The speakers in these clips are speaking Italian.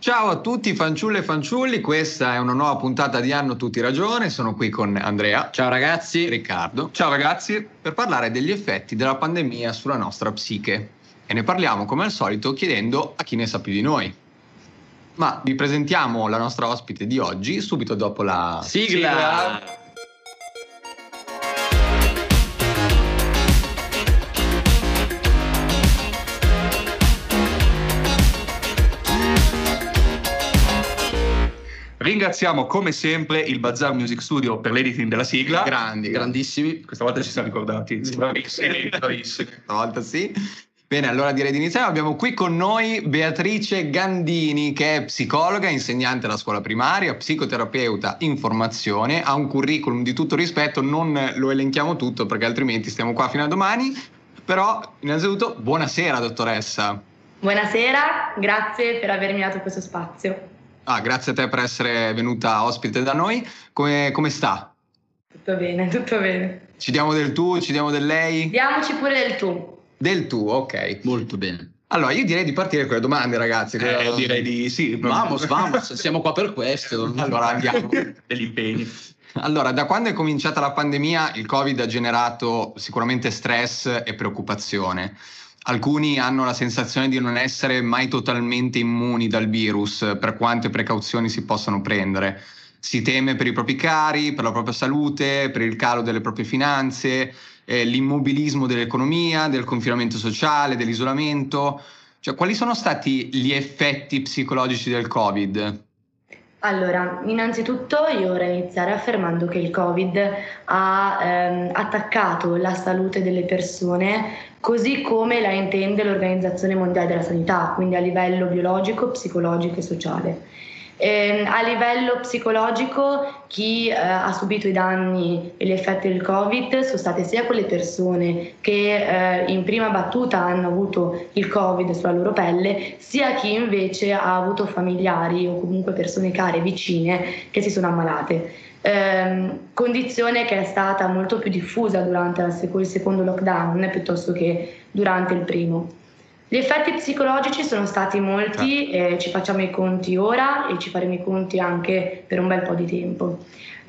Ciao a tutti fanciulle e fanciulli, questa è una nuova puntata di Hanno Tutti Ragione, sono qui con Andrea. Ciao ragazzi. Riccardo. Ciao ragazzi. Per parlare degli effetti della pandemia sulla nostra psiche. E ne parliamo come al solito chiedendo a chi ne sa più di noi. Ma vi presentiamo la nostra ospite di oggi subito dopo la sigla. Ringraziamo come sempre il Bazar Music Studio per l'editing della sigla. Grandissimi. Questa volta ci siamo ricordati. Bravissimi. Stavolta sì. Bene, allora direi di iniziare. Abbiamo qui con noi Beatrice Gandini, che è psicologa, insegnante alla scuola primaria, psicoterapeuta in formazione, ha un curriculum di tutto rispetto, non lo elenchiamo tutto perché altrimenti stiamo qua fino a domani. Però, innanzitutto, buonasera dottoressa. Buonasera, grazie per avermi dato questo spazio. Grazie a te per essere venuta ospite da noi. Come sta? Tutto bene, tutto bene. Ci diamo del tu, ci diamo del lei? Diamoci pure del tu. Del tu, ok. Molto bene. Allora, io direi di partire con le domande, ragazzi. Direi di sì. Vamos, siamo qua per questo. Allora, andiamo. Degli impegni. Allora, da quando è cominciata la pandemia, il Covid ha generato sicuramente stress e preoccupazione. Alcuni hanno la sensazione di non essere mai totalmente immuni dal virus, per quante precauzioni si possono prendere. Si teme per i propri cari, per la propria salute, per il calo delle proprie finanze, l'immobilismo dell'economia, del confinamento sociale, dell'isolamento. Cioè, quali sono stati gli effetti psicologici del Covid? Allora, innanzitutto io vorrei iniziare affermando che il Covid ha attaccato la salute delle persone così come la intende l'Organizzazione Mondiale della Sanità, quindi a livello biologico, psicologico e sociale. A livello psicologico chi ha subito i danni e gli effetti del Covid sono state sia quelle persone che in prima battuta hanno avuto il Covid sulla loro pelle, sia chi invece ha avuto familiari o comunque persone care vicine che si sono ammalate. Condizione che è stata molto più diffusa durante il secondo lockdown piuttosto che durante il primo. Gli effetti psicologici sono stati molti, ci facciamo i conti ora e ci faremo i conti anche per un bel po' di tempo.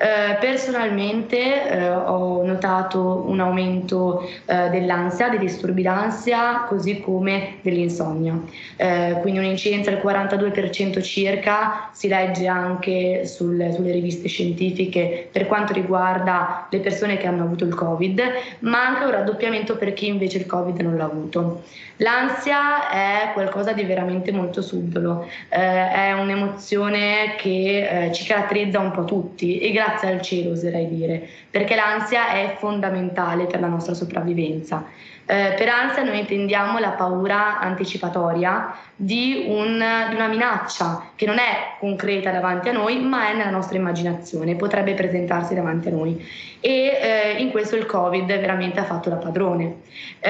Personalmente ho notato un aumento dell'ansia, dei disturbi d'ansia, così come dell'insonnia. Quindi un'incidenza del 42% circa, si legge anche sulle riviste scientifiche per quanto riguarda le persone che hanno avuto il Covid, ma anche un raddoppiamento per chi invece il Covid non l'ha avuto. L'ansia è qualcosa di veramente molto subdolo, è un'emozione che ci caratterizza un po' tutti e grazie al cielo oserei dire, perché l'ansia è fondamentale per la nostra sopravvivenza. Per ansia noi intendiamo la paura anticipatoria di una minaccia che non è concreta davanti a noi ma è nella nostra immaginazione, potrebbe presentarsi davanti a noi e in questo il Covid veramente ha fatto da padrone.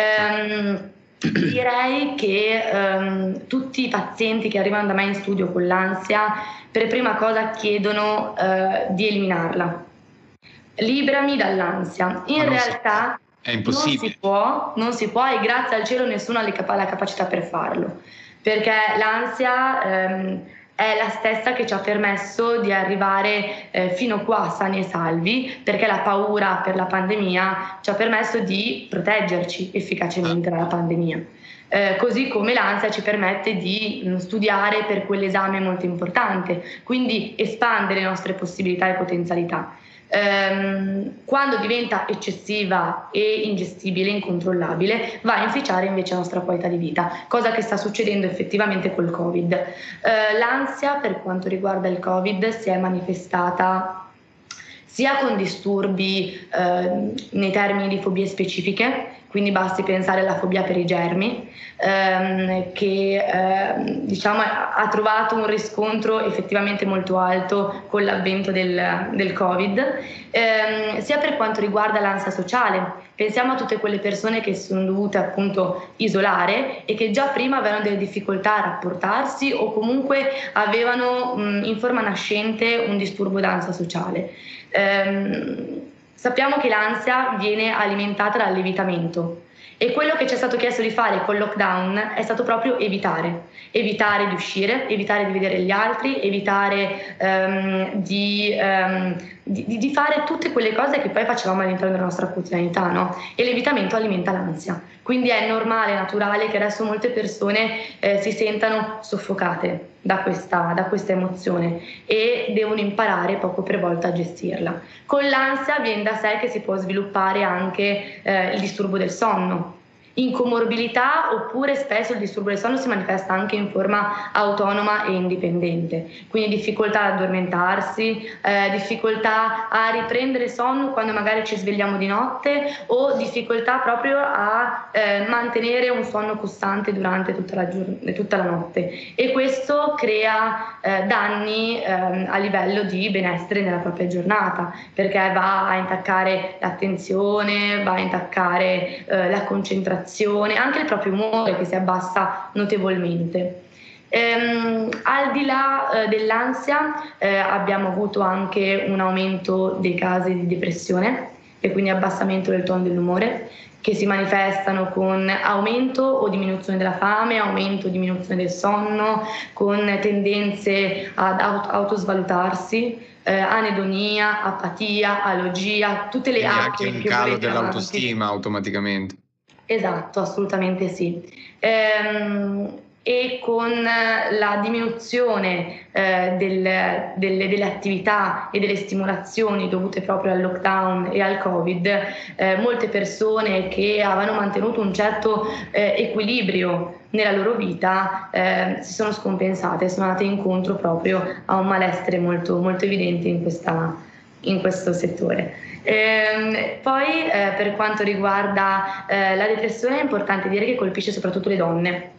Direi che tutti i pazienti che arrivano da me in studio con l'ansia per prima cosa chiedono di eliminarla. Librami dall'ansia. In realtà è impossibile. Non si può e grazie al cielo nessuno ha la capacità per farlo, perché l'ansia è la stessa che ci ha permesso di arrivare fino qua sani e salvi, perché la paura per la pandemia ci ha permesso di proteggerci efficacemente dalla pandemia. Così come l'ansia ci permette di studiare per quell'esame molto importante, quindi espandere le nostre possibilità e potenzialità. Quando diventa eccessiva e ingestibile, incontrollabile, va a inficiare invece la nostra qualità di vita, cosa che sta succedendo effettivamente col Covid. L'ansia per quanto riguarda il Covid si è manifestata sia con disturbi nei termini di fobie specifiche, quindi basti pensare alla fobia per i germi, che diciamo ha trovato un riscontro effettivamente molto alto con l'avvento del Covid, sia per quanto riguarda l'ansia sociale. Pensiamo a tutte quelle persone che sono dovute appunto isolare e che già prima avevano delle difficoltà a rapportarsi o comunque avevano in forma nascente un disturbo d'ansia sociale. Sappiamo che l'ansia viene alimentata dall'evitamento E quello che ci è stato chiesto di fare col lockdown è stato proprio evitare di uscire, evitare di vedere gli altri, evitare di fare tutte quelle cose che poi facevamo all'interno della nostra quotidianità, no? E l'evitamento alimenta l'ansia. Quindi è normale, naturale che adesso molte persone si sentano soffocate da questa emozione e devono imparare poco per volta a gestirla. Con l'ansia viene da sé che si può sviluppare anche il disturbo del sonno, incomorbilità, oppure spesso il disturbo del sonno si manifesta anche in forma autonoma e indipendente, quindi difficoltà ad addormentarsi, difficoltà a riprendere sonno quando magari ci svegliamo di notte, o difficoltà proprio a mantenere un sonno costante durante tutta la notte, e questo crea danni a livello di benessere nella propria giornata, perché va a intaccare l'attenzione, va a intaccare la concentrazione, anche il proprio umore che si abbassa notevolmente. Al di là dell'ansia abbiamo avuto anche un aumento dei casi di depressione e quindi abbassamento del tono dell'umore, che si manifestano con aumento o diminuzione della fame, aumento o diminuzione del sonno, con tendenze ad autosvalutarsi, anedonia, apatia, alogia, tutte le Quindi altre anche un che calo volete dell'autostima automaticamente. Esatto, assolutamente sì. E con la diminuzione delle attività e delle stimolazioni dovute proprio al lockdown e al Covid, molte persone che avevano mantenuto un certo equilibrio nella loro vita si sono scompensate, sono andate incontro proprio a un malessere molto, molto evidente in questo settore. Poi per quanto riguarda la depressione è importante dire che colpisce soprattutto le donne.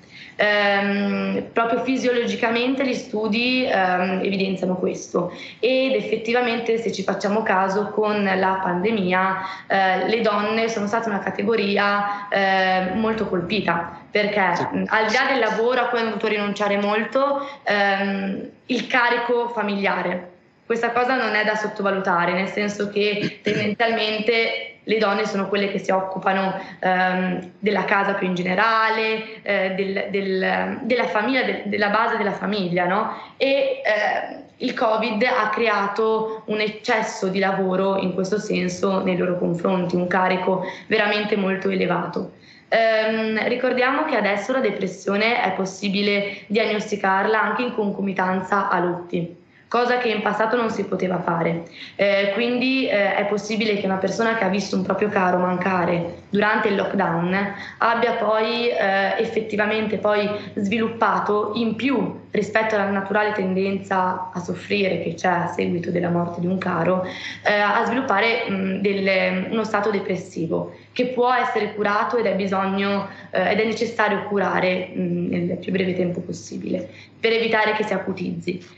Proprio fisiologicamente gli studi evidenziano questo, ed effettivamente, se ci facciamo caso, con la pandemia le donne sono state una categoria molto colpita, perché al di là del lavoro a cui hanno dovuto rinunciare molto, il carico familiare, questa cosa non è da sottovalutare, nel senso che tendenzialmente le donne sono quelle che si occupano della casa più in generale, della famiglia, della base della famiglia, no? E il Covid ha creato un eccesso di lavoro in questo senso nei loro confronti, un carico veramente molto elevato. Ricordiamo che adesso la depressione è possibile diagnosticarla anche in concomitanza a lutti, cosa che in passato non si poteva fare. Quindi è possibile che una persona che ha visto un proprio caro mancare durante il lockdown abbia poi effettivamente poi sviluppato, in più rispetto alla naturale tendenza a soffrire che c'è a seguito della morte di un caro, a sviluppare uno stato depressivo che può essere curato ed è necessario curare nel più breve tempo possibile per evitare che si acutizzi.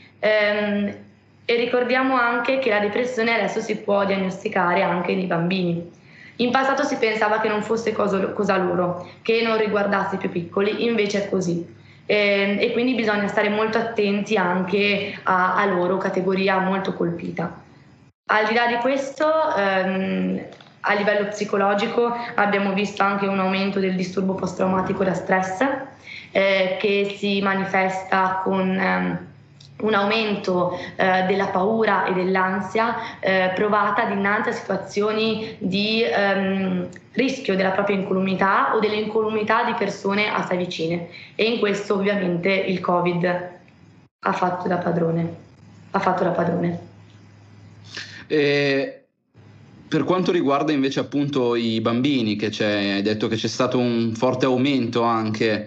E ricordiamo anche che la depressione adesso si può diagnosticare anche nei bambini. In passato si pensava che non fosse cosa loro, che non riguardasse i più piccoli, invece è così. E quindi bisogna stare molto attenti anche a loro, categoria molto colpita. Al di là di questo, a livello psicologico abbiamo visto anche un aumento del disturbo post-traumatico da stress, che si manifesta con un aumento della paura e dell'ansia provata dinanzi a situazioni di rischio della propria incolumità o dell'incolumità di persone a sé vicine, e in questo ovviamente il Covid ha fatto da padrone. Per quanto riguarda invece appunto i bambini, hai detto che c'è stato un forte aumento anche.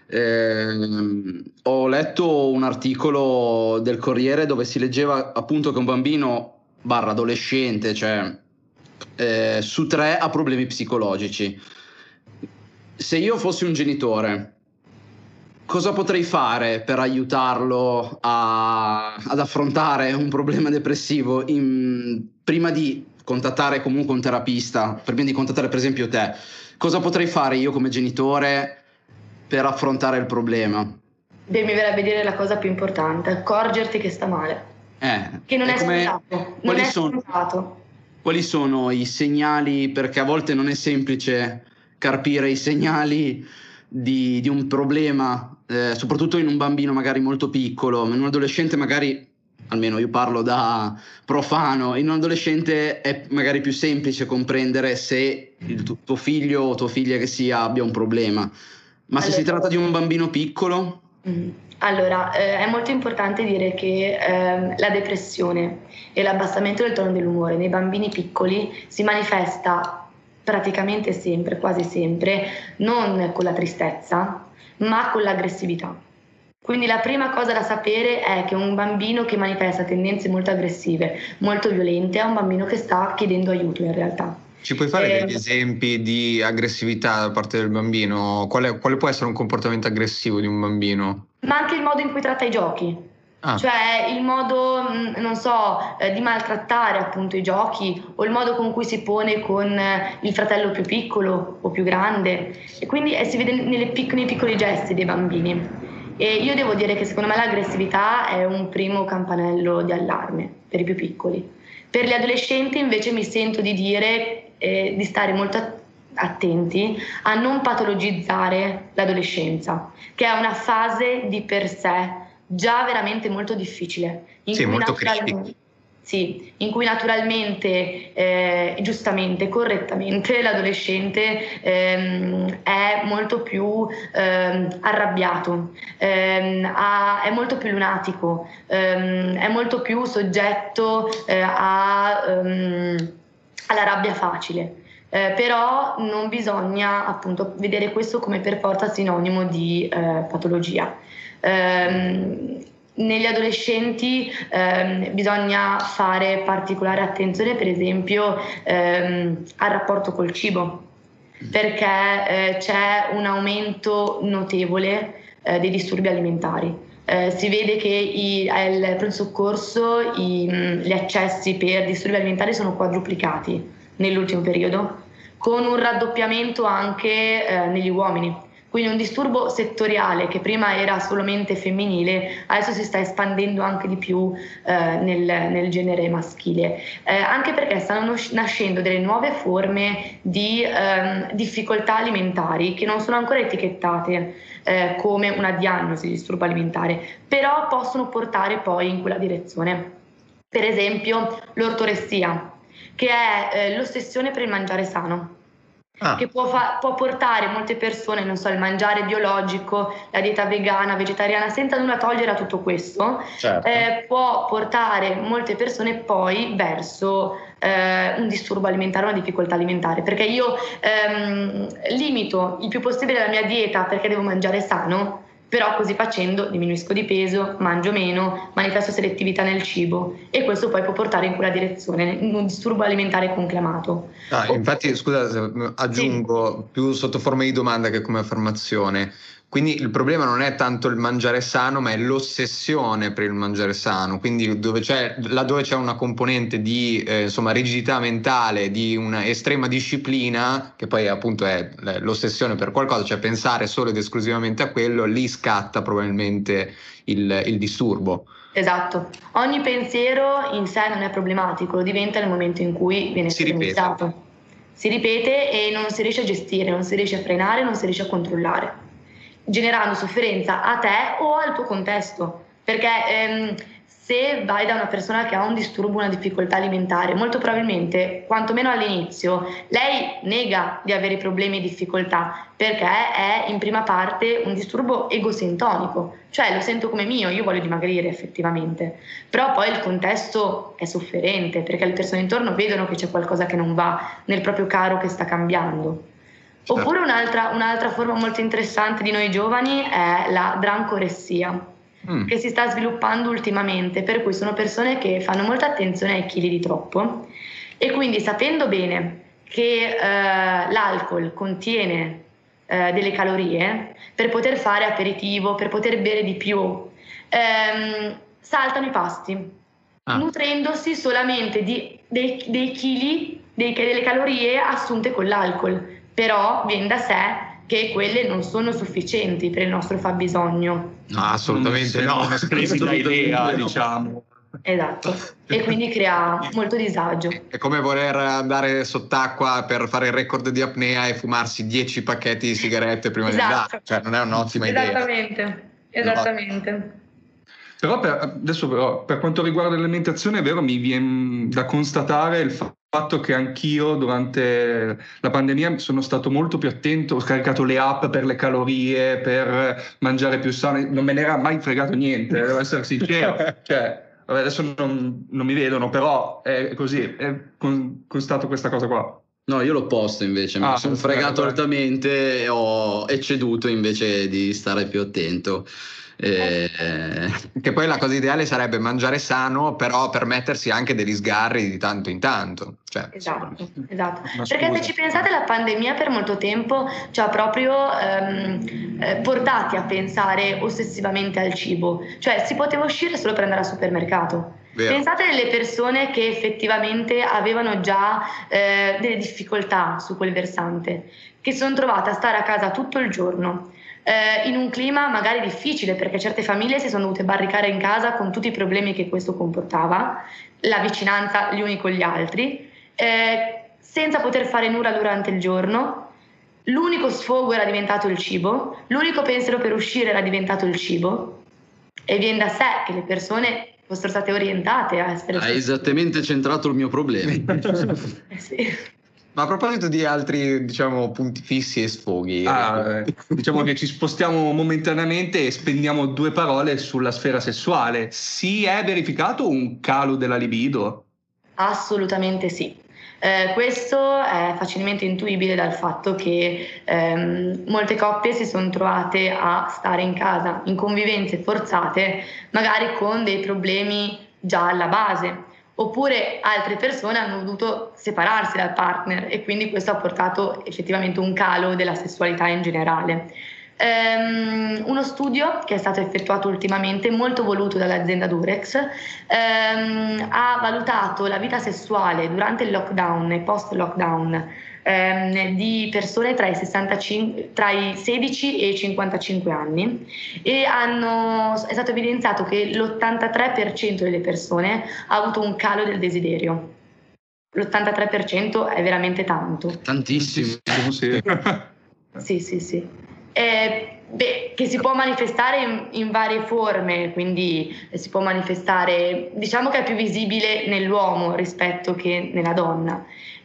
Ho letto un articolo del Corriere dove si leggeva appunto che un bambino / adolescente, su 3 ha problemi psicologici. Se io fossi un genitore, cosa potrei fare per aiutarlo ad affrontare un problema depressivo prima di contattare comunque un terapista, prima di contattare per esempio te? Cosa potrei fare io come genitore per affrontare il problema? Mi verrebbe dire la cosa più importante: accorgerti che sta male, che non è scontato. Quali sono i segnali? Perché a volte non è semplice carpire i segnali di un problema, soprattutto in un bambino magari molto piccolo, in un adolescente magari, almeno io parlo da profano, in un adolescente è magari più semplice comprendere se il tuo figlio o tua figlia che sia abbia un problema, ma se si tratta di un bambino piccolo? Allora, è molto importante dire che la depressione e l'abbassamento del tono dell'umore nei bambini piccoli si manifesta praticamente sempre, quasi sempre, non con la tristezza, ma con l'aggressività. Quindi la prima cosa da sapere è che un bambino che manifesta tendenze molto aggressive, molto violente, è un bambino che sta chiedendo aiuto in realtà. Ci puoi fare degli esempi di aggressività da parte del bambino? Quale può essere un comportamento aggressivo di un bambino? Ma anche il modo in cui tratta i giochi. Cioè il modo, non so, di maltrattare appunto i giochi, o il modo con cui si pone con il fratello più piccolo o più grande, e quindi si vede nei piccoli gesti dei bambini. E io devo dire che secondo me l'aggressività è un primo campanello di allarme per i più piccoli. Per gli adolescenti invece mi sento di dire di stare molto attenti a non patologizzare l'adolescenza, che è una fase di per sé già veramente molto difficile, in cui naturalmente, giustamente, correttamente l'adolescente è molto più arrabbiato, è molto più lunatico, è molto più soggetto alla rabbia facile. Però non bisogna appunto vedere questo come per forza sinonimo di patologia. Negli adolescenti bisogna fare particolare attenzione, per esempio, al rapporto col cibo, perché c'è un aumento notevole dei disturbi alimentari. Si vede che al pronto soccorso gli accessi per disturbi alimentari sono quadruplicati nell'ultimo periodo, con un raddoppiamento anche negli uomini. Quindi un disturbo settoriale che prima era solamente femminile, adesso si sta espandendo anche di più nel genere maschile, anche perché stanno nascendo delle nuove forme di difficoltà alimentari che non sono ancora etichettate come una diagnosi di disturbo alimentare, però possono portare poi in quella direzione. Per esempio l'ortoressia, che è l'ossessione per il mangiare sano. Che può portare molte persone, non so, il mangiare biologico, la dieta vegana, vegetariana, senza nulla togliere a tutto questo, certo. Può portare molte persone poi verso un disturbo alimentare, una difficoltà alimentare, perché io limito il più possibile la mia dieta perché devo mangiare sano, però così facendo diminuisco di peso, mangio meno, manifesto selettività nel cibo, e questo poi può portare in quella direzione, in un disturbo alimentare conclamato. Infatti, scusa, aggiungo più sotto forma di domanda che come affermazione. Quindi il problema non è tanto il mangiare sano, ma è l'ossessione per il mangiare sano, quindi laddove c'è una componente di rigidità mentale, di una estrema disciplina, che poi appunto è l'ossessione per qualcosa, cioè pensare solo ed esclusivamente a quello, lì scatta probabilmente il disturbo. Esatto, ogni pensiero in sé non è problematico, lo diventa nel momento in cui viene estremizzato. Si ripete e non si riesce a gestire, non si riesce a frenare, non si riesce a controllare, generando sofferenza a te o al tuo contesto, perché se vai da una persona che ha un disturbo, una difficoltà alimentare, molto probabilmente, quantomeno all'inizio, lei nega di avere problemi e difficoltà, perché è in prima parte un disturbo egosintonico, cioè lo sento come mio, io voglio dimagrire effettivamente, però poi il contesto è sofferente, perché le persone intorno vedono che c'è qualcosa che non va nel proprio caro che sta cambiando. Oppure un'altra forma molto interessante di noi giovani è la drancoressia, che si sta sviluppando ultimamente, per cui sono persone che fanno molta attenzione ai chili di troppo, e quindi, sapendo bene che l'alcol contiene delle calorie, per poter fare aperitivo, per poter bere di più, saltano i pasti, nutrendosi solamente dei chili, delle calorie assunte con l'alcol. Però viene da sé che quelle non sono sufficienti per il nostro fabbisogno. No, assolutamente no. Una splendida idea, diciamo. Esatto, e quindi crea molto disagio. È come voler andare sott'acqua per fare il record di apnea e fumarsi 10 pacchetti di sigarette prima di andare, cioè non è un'ottima idea. Esattamente. Però per quanto riguarda l'alimentazione, è vero, mi viene da constatare il fatto che anch'io durante la pandemia sono stato molto più attento, ho scaricato le app per le calorie, per mangiare più sano, non me ne era mai fregato niente, devo essere sincero. Cioè, vabbè, adesso non mi vedono, però è così, constato questa cosa qua. No, io l'opposto invece, mi sono fregato altamente e ho ecceduto invece di stare più attento. Che poi la cosa ideale sarebbe mangiare sano, però permettersi anche degli sgarri di tanto in tanto. Cioè, esatto. Perché se ci pensate, la pandemia per molto tempo ci ha proprio portati a pensare ossessivamente al cibo, cioè si poteva uscire solo per andare al supermercato. Vero. Pensate alle persone che effettivamente avevano già delle difficoltà su quel versante, che si sono trovate a stare a casa tutto il giorno, in un clima magari difficile, perché certe famiglie si sono dovute barricare in casa con tutti i problemi che questo comportava, la vicinanza gli uni con gli altri, senza poter fare nulla durante il giorno. L'unico sfogo era diventato il cibo, l'unico pensiero per uscire era diventato il cibo, e viene da sé che le persone fossero state orientate a essere... Hai esattamente centrato il mio problema. Sì. Ma a proposito di altri, diciamo, punti fissi e sfoghi, diciamo che ci spostiamo momentaneamente e spendiamo 2 parole sulla sfera sessuale. Si è verificato un calo della libido? Assolutamente sì. Questo è facilmente intuibile dal fatto che molte coppie si sono trovate a stare in casa in convivenze forzate, magari con dei problemi già alla base. Oppure altre persone hanno dovuto separarsi dal partner e quindi questo ha portato effettivamente un calo della sessualità in generale. Uno studio che è stato effettuato ultimamente, molto voluto dall'azienda Durex, ha valutato la vita sessuale durante il lockdown e post-lockdown di persone tra i 16 e i 55 anni, e è stato evidenziato che l'83% delle persone ha avuto un calo del desiderio. L'83% è veramente tanto. Tantissimo, sì. Sì. Che si può manifestare in varie forme, quindi si può manifestare, diciamo che è più visibile nell'uomo rispetto che nella donna.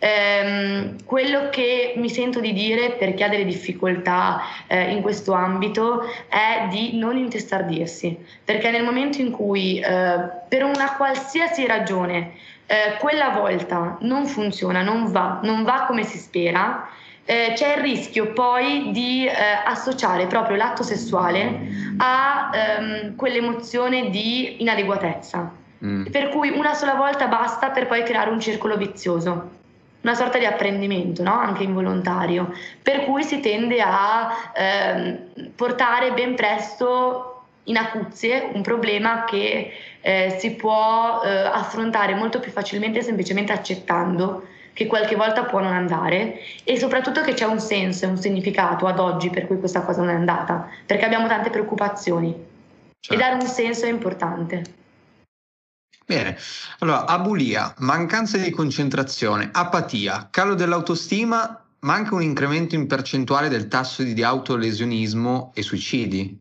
Quello che mi sento di dire per chi ha delle difficoltà in questo ambito è di non intestardirsi, perché nel momento in cui per una qualsiasi ragione quella volta non funziona, non va come si spera, c'è il rischio poi di associare proprio l'atto sessuale a quell'emozione di inadeguatezza, per cui una sola volta basta per poi creare un circolo vizioso, una sorta di apprendimento, no? Anche involontario, per cui si tende a portare ben presto in acuzie un problema che si può affrontare molto più facilmente semplicemente accettando che qualche volta può non andare, e soprattutto che c'è un senso e un significato ad oggi per cui questa cosa non è andata, perché abbiamo tante preoccupazioni, certo. E dare un senso è importante. Bene, allora abulia, mancanza di concentrazione, apatia, calo dell'autostima, ma anche un incremento in percentuale del tasso di autolesionismo e suicidi.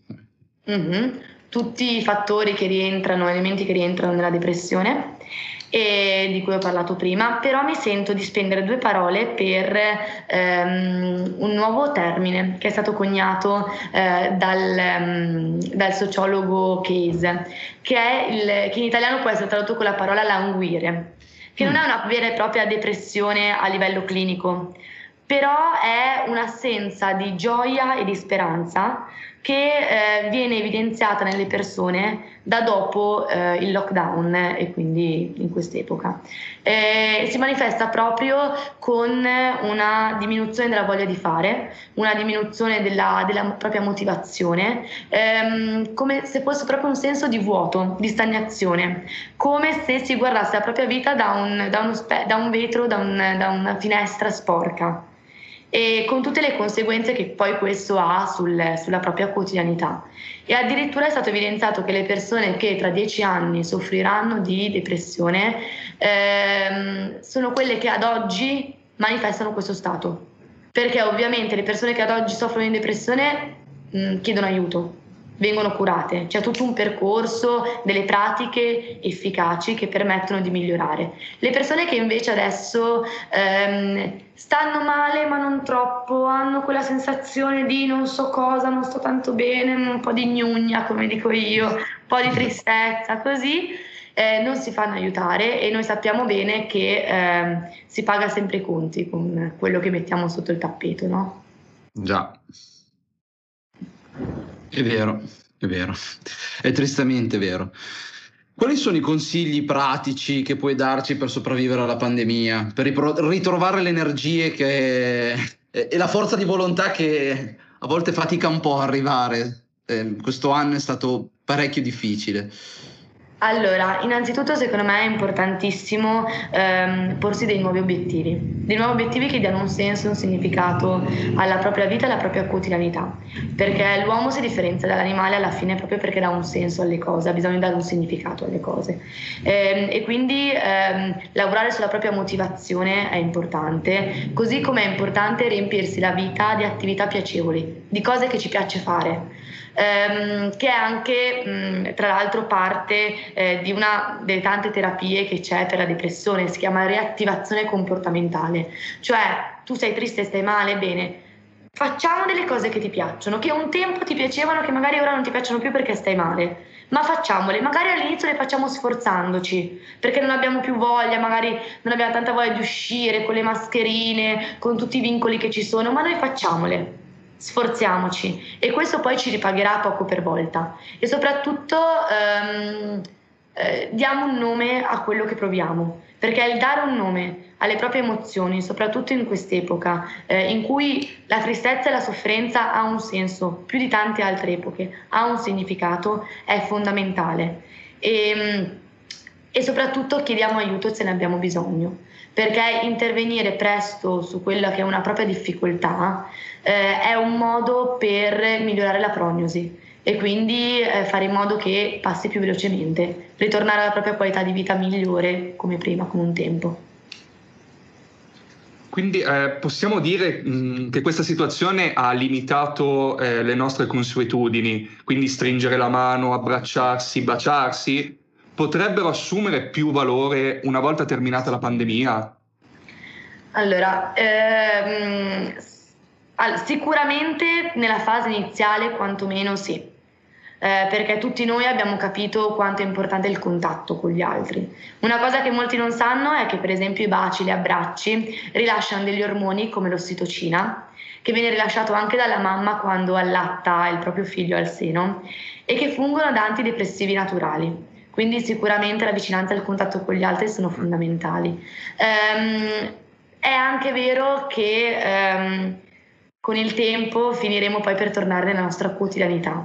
Tutti i fattori che rientrano, elementi che rientrano nella depressione, e di cui ho parlato prima, però mi sento di spendere 2 parole per un nuovo termine che è stato coniato dal sociologo Case, che in italiano può essere tradotto con la parola languire, che non è una vera e propria depressione a livello clinico, però è un'assenza di gioia e di speranza che viene evidenziata nelle persone da dopo il lockdown e quindi in quest'epoca. Si manifesta proprio con una diminuzione della voglia di fare, una diminuzione della propria motivazione, come se fosse proprio un senso di vuoto, di stagnazione, come se si guardasse la propria vita da un vetro, da una finestra sporca. e con tutte le conseguenze che poi questo ha sulla propria quotidianità. E addirittura è stato evidenziato che le persone che tra 10 anni soffriranno di depressione sono quelle che ad oggi manifestano questo stato, perché ovviamente le persone che ad oggi soffrono di depressione chiedono aiuto, vengono curate, c'è tutto un percorso, delle pratiche efficaci che permettono di migliorare. Le persone che invece adesso stanno male ma non troppo, hanno quella sensazione di non so cosa, non sto tanto bene, un po' di gnugna come dico io, un po' di tristezza, così non si fanno aiutare, e noi sappiamo bene che si paga sempre i conti con quello che mettiamo sotto il tappeto, no? Già. È vero, è tristemente vero. Quali sono i consigli pratici che puoi darci per sopravvivere alla pandemia, per ritrovare le energie e la forza di volontà che a volte fatica un po' a arrivare? Questo anno è stato parecchio difficile. Allora, innanzitutto secondo me è importantissimo porsi dei nuovi obiettivi che diano un senso e un significato alla propria vita e alla propria quotidianità, perché l'uomo si differenzia dall'animale alla fine proprio perché dà un senso alle cose, ha bisogno di dare un significato alle cose, e quindi lavorare sulla propria motivazione è importante, così come è importante riempirsi la vita di attività piacevoli, di cose che ci piace fare. Che è anche tra l'altro parte di una delle tante terapie che c'è per la depressione, si chiama riattivazione comportamentale, cioè tu sei triste e stai male, bene, facciamo delle cose che ti piacciono, che un tempo ti piacevano, che magari ora non ti piacciono più perché stai male, ma facciamole, magari all'inizio le facciamo sforzandoci perché non abbiamo più voglia, magari non abbiamo tanta voglia di uscire con le mascherine, con tutti i vincoli che ci sono, ma noi facciamole, sforziamoci, e questo poi ci ripagherà poco per volta. E soprattutto diamo un nome a quello che proviamo, perché il dare un nome alle proprie emozioni, soprattutto in quest'epoca in cui la tristezza e la sofferenza ha un senso più di tante altre epoche, ha un significato, è fondamentale. E soprattutto chiediamo aiuto se ne abbiamo bisogno, perché intervenire presto su quella che è una propria difficoltà è un modo per migliorare la prognosi e quindi fare in modo che passi più velocemente, ritornare alla propria qualità di vita migliore come prima, come un tempo. Quindi possiamo dire che questa situazione ha limitato le nostre consuetudini, quindi stringere la mano, abbracciarsi, baciarsi, potrebbero assumere più valore una volta terminata la pandemia? Allora, sicuramente nella fase iniziale quantomeno sì, perché tutti noi abbiamo capito quanto è importante il contatto con gli altri. Una cosa che molti non sanno è che per esempio i baci, gli abbracci rilasciano degli ormoni come l'ossitocina, che viene rilasciato anche dalla mamma quando allatta il proprio figlio al seno e che fungono da antidepressivi naturali. Quindi sicuramente la vicinanza e il contatto con gli altri sono fondamentali. È anche vero che con il tempo finiremo poi per tornare nella nostra quotidianità.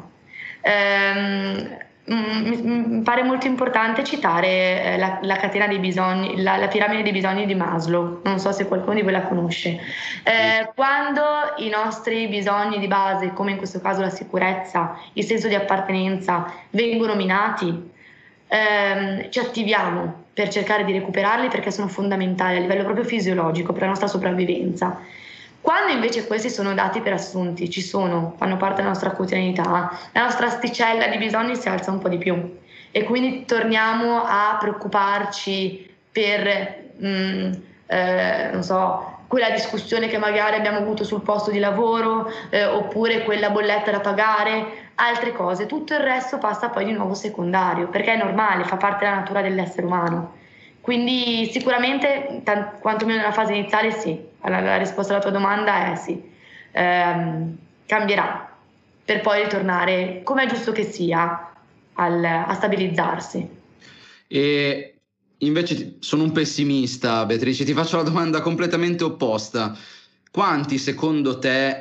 Mi pare molto importante citare la catena dei bisogni, la piramide dei bisogni di Maslow, non so se qualcuno di voi la conosce. Quando i nostri bisogni di base, come in questo caso la sicurezza, il senso di appartenenza, vengono minati, ci attiviamo per cercare di recuperarli perché sono fondamentali a livello proprio fisiologico per la nostra sopravvivenza. Quando invece questi sono dati per assunti, ci sono, fanno parte della nostra quotidianità, la nostra asticella di bisogni si alza un po' di più e quindi torniamo a preoccuparci per, non so, quella discussione che magari abbiamo avuto sul posto di lavoro, oppure quella bolletta da pagare, altre cose. Tutto il resto passa poi di nuovo secondario, perché è normale, fa parte della natura dell'essere umano. Quindi sicuramente, quantomeno nella fase iniziale sì, la risposta alla tua domanda è sì, cambierà, per poi ritornare, come è giusto che sia, a stabilizzarsi. E invece sono un pessimista, Beatrice, ti faccio la domanda completamente opposta. Quanti secondo te,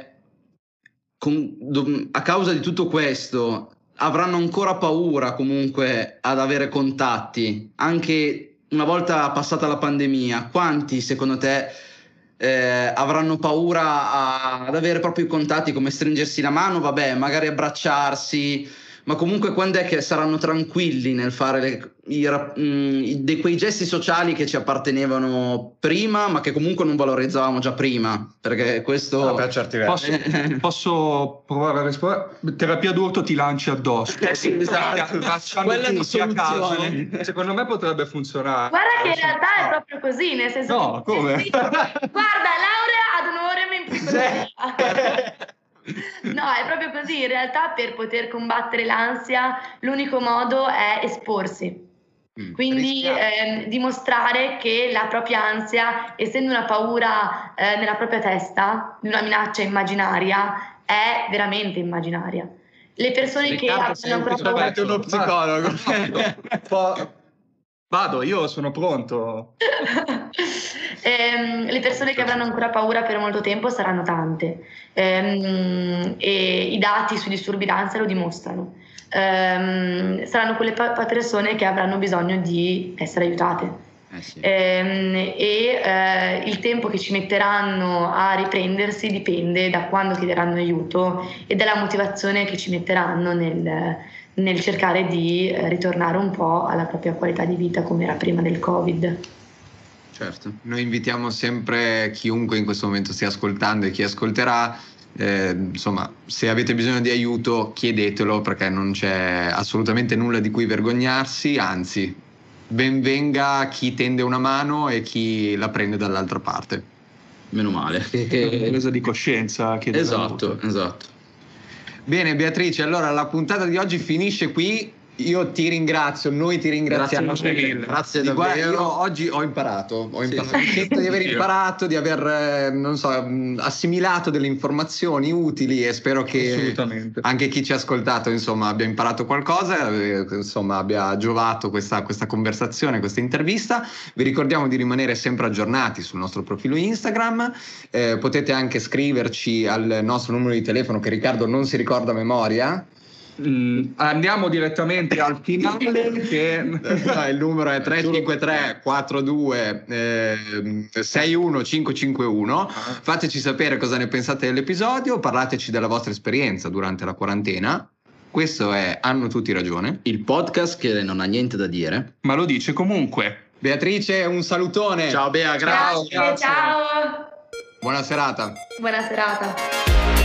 a causa di tutto questo, avranno ancora paura comunque ad avere contatti, anche una volta passata la pandemia? Quanti secondo te avranno paura ad avere proprio i contatti, come stringersi la mano, vabbè, magari abbracciarsi, ma comunque quando è che saranno tranquilli nel fare quei gesti sociali che ci appartenevano prima, ma che comunque non valorizzavamo già prima, perché questo... per certi versi. Posso provare a rispondere? Terapia d'urto ti lanci addosso. Sì, esatto. Quella è una soluzione. Secondo me potrebbe funzionare. Guarda che in realtà è proprio così, nel senso No, che come? guarda, laurea ad honorem in psicologia. No, è proprio così. In realtà, per poter combattere l'ansia, l'unico modo è esporsi. Quindi dimostrare che la propria ansia, essendo una paura nella propria testa, di una minaccia immaginaria, è veramente immaginaria. Le persone che hanno ancora paura... uno psicologo. Vado, io sono pronto. Le persone che avranno ancora paura per molto tempo saranno tante, e i dati sui disturbi d'ansia lo dimostrano. Saranno quelle persone che avranno bisogno di essere aiutate. Sì. Il tempo che ci metteranno a riprendersi dipende da quando chiederanno aiuto e dalla motivazione che ci metteranno nel cercare di ritornare un po' alla propria qualità di vita come era prima del Covid. Certo. Noi invitiamo sempre chiunque in questo momento stia ascoltando e chi ascolterà, insomma, se avete bisogno di aiuto chiedetelo, perché non c'è assolutamente nulla di cui vergognarsi, anzi, ben venga chi tende una mano e chi la prende dall'altra parte. Meno male. Presa di coscienza. Esatto. Bene Beatrice, allora la puntata di oggi finisce qui. Io ti ringrazio, noi ti ringraziamo. Grazie davvero. Io oggi ho imparato. Sento di aver imparato, di aver assimilato delle informazioni utili, e spero che anche chi ci ha ascoltato insomma abbia imparato qualcosa, insomma abbia giovato questa conversazione, questa intervista. Vi ricordiamo di rimanere sempre aggiornati sul nostro profilo Instagram, potete anche scriverci al nostro numero di telefono che Riccardo non si ricorda a memoria. Andiamo direttamente al finale che... No, il numero è 353 42 61 551. Fateci sapere cosa ne pensate dell'episodio, parlateci della vostra esperienza durante la quarantena. Questo è Hanno tutti ragione, il podcast che non ha niente da dire, ma lo dice comunque. Beatrice, un salutone. Ciao Bea, grazie. Ciao. Buona serata. Buona serata.